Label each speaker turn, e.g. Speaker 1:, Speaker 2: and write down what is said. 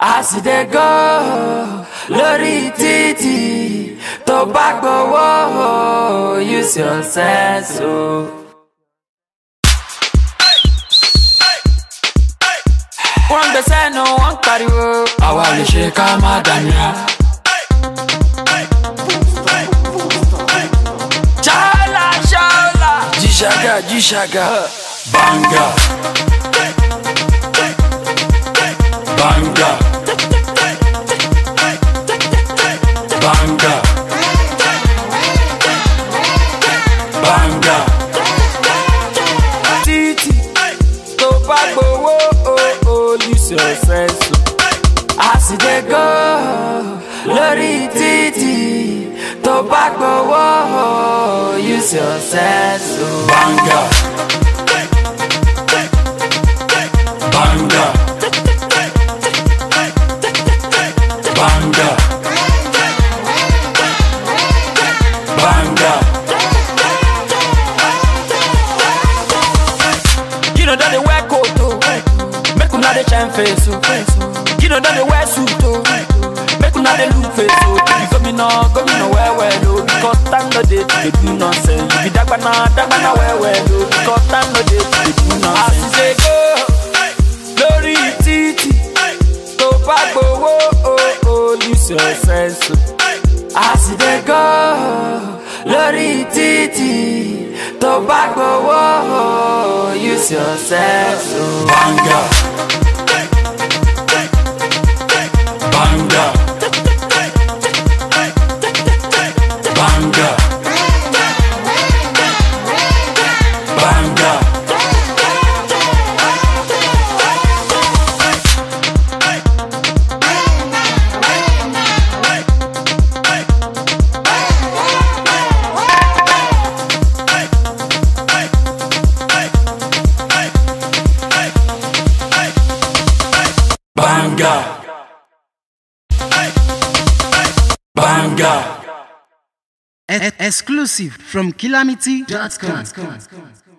Speaker 1: As they go, lórí títì, tó bá gbowó, use your sense o. Wọ́n gbèsè nù, wọ́n pariwo, àwa lè ṣe ká má dànìyà. Ṣáàlà ṣáàlà, jíṣàgà jíṣàgà, banga. Banga, banga, banga. Títì tó bá gbowó, use your sense o. As they go, lórí títì tó bá gbowó, use your sense o. Banga, banga. Banga, banga. You know that they wear coat oh, make una dey shine face oh. You know that they wear suit oh, make una dey look face oh. You go me no well oh, because time no dey to do nonsense. You be dagbana well oh, because time no dey to do nonsense. As they go, lórí títì, tó bá gbowó use your sense o. As they go, lórí títì, tó bá gbowó, use your sense o. Banga, banga, banga, banga. Banga, banga.
Speaker 2: Exclusive from Calamity.com.